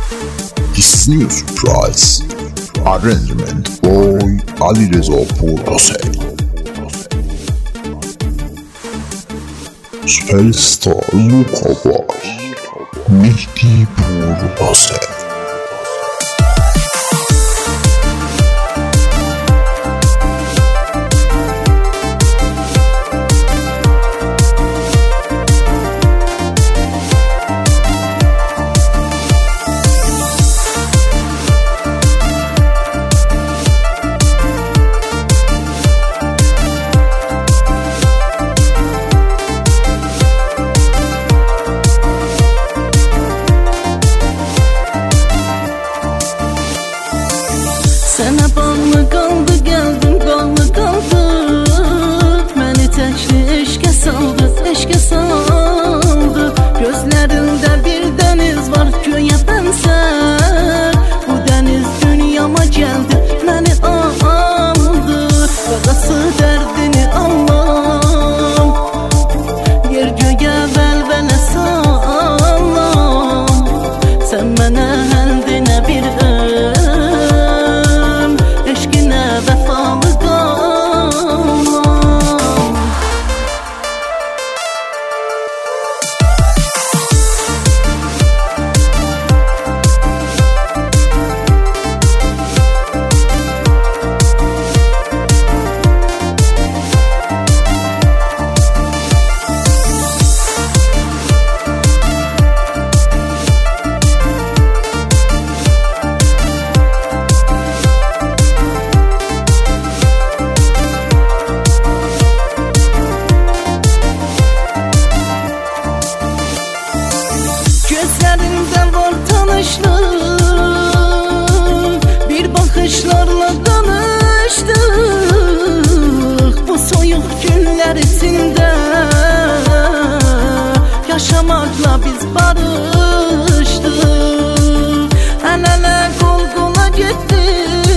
This new surprise arrangement by Alireza Purasey. Superstar Luka var, Mehdi Purasey. Sənə bağlı qaldı, gəldim bağlı qaldı. Məni təkli eşqə saldı, eşqə saldı. Gözlərində bir dəniz var, göyə bənzər. Bu dəniz dünyama gəldi, məni aldı. Qadası dərdini anlam, yer göyə vəlvələ sallam. Sən mənə həndinə bir gözlərində var tanışlıq, bir baxışlarla danışdıq. Bu soyuq günlər içində yaşamakla biz barışdıq. Əl-ələ qol-qola getdik,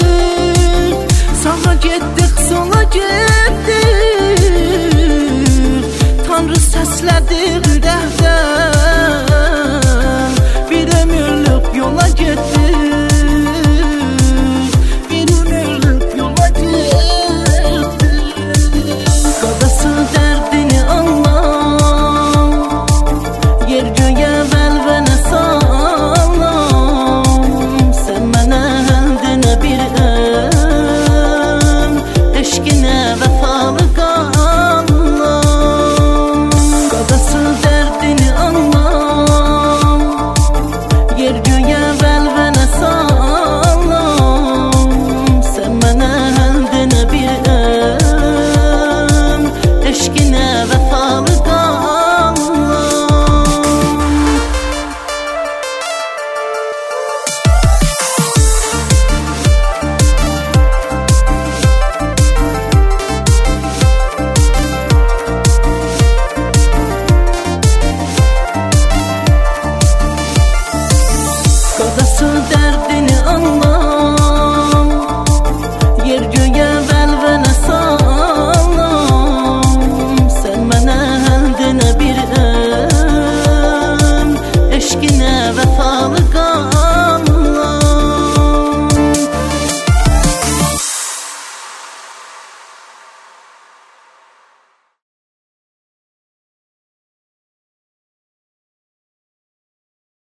sağa getdik, sola getdik. Tanrı səslədi ürəkdə,